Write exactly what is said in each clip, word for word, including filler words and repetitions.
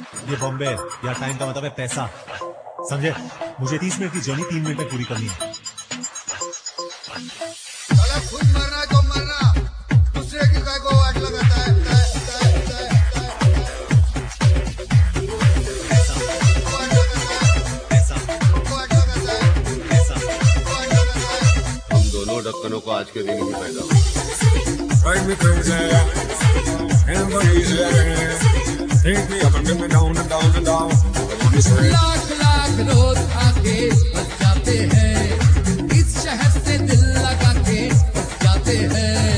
ये बॉम्बे, यहाँ टाइम का मतलब है पैसा, समझे? मुझे तीस मिनट की जर्नी तीन मिनट में पूरी करनी है। खुद मरना है तो मरना, दूसरे की काय को आग लगाता है। हम दोनों ढक्कनों को आज के दिन ही पैदा लाख लाख रोज आके बच जाते हैं, इस शहर से दिल लगा के बच जाते हैं।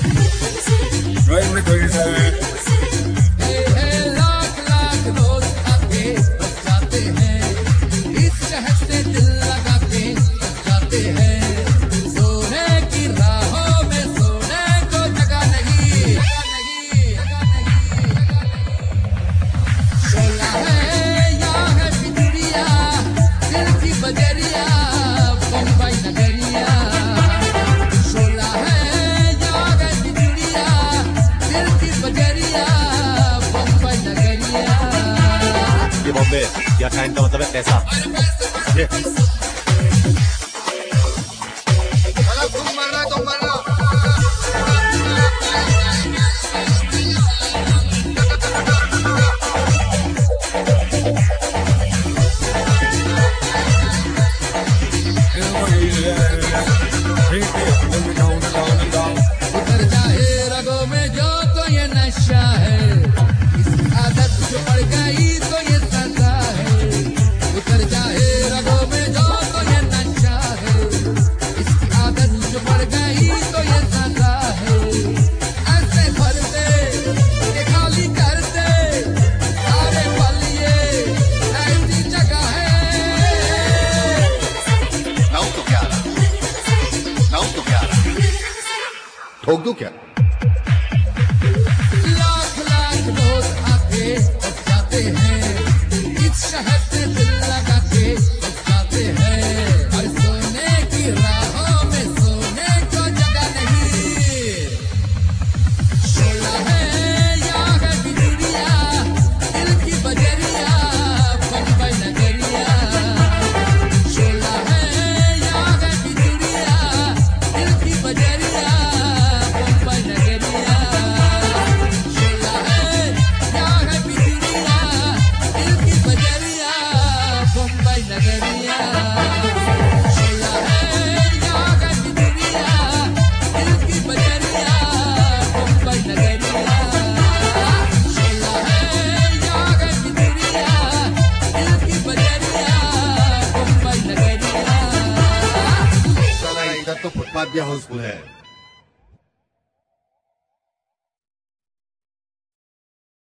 लाख लाख रोज आके बच जाते हैं, इस शहर से दिल लगा के बच जाते हैं। सोने की राहों में सोने को जगह नहीं, शोला है यहाँ है बिजुरिया, दिल की बजरिया बम्बई नगरिया। शोला है यहाँ है बिजुरिया, दिल की बजरिया बम्बई नगरिया। ये बॉम्बे, यहाँ टाइम का मतलब है पैसा, समझे? खुद मरना है तो मरना। उतर जाए रगों में जो तो ये नशा है, इसकी आदत जो पड़ गई तो ये सजा है। उतर जाए रगों में जो तो ये नशा है, इसकी आदत जो पड़ गई तो ये सजा है। ऐसे भर दे ये खाली कर दे, सारे पल ये ऐसी जगह है। नाउ तो क्या रहा? नाउ तो क्या रहा? ठोक दूं क्या? लाख लाख लोग आके बच जाते हैं, इस शहर से दिल लगा के बच जाते हैं। और सोने की राहों में सोने को जगह नहीं। शोला है यहाँ है बिजुरिया, दिल की बजरिया बम्बई नगरिया। शोला है यहाँ है बिजुरिया, दिल की बजरिया बम्बई नगरिया। शोला है यहाँ है बिजुरिया, दिल की बजरिया बम्बई नगरिया। शोला है यहाँ है बिजुरिया, दिल की बजरिया बम्बई नगरिया। शोला है यहाँ है बिजुरिया, दिल की बजरिया बम्बई नगरिया। साला इधर तो फुटपाथ भी हाउसफुल है।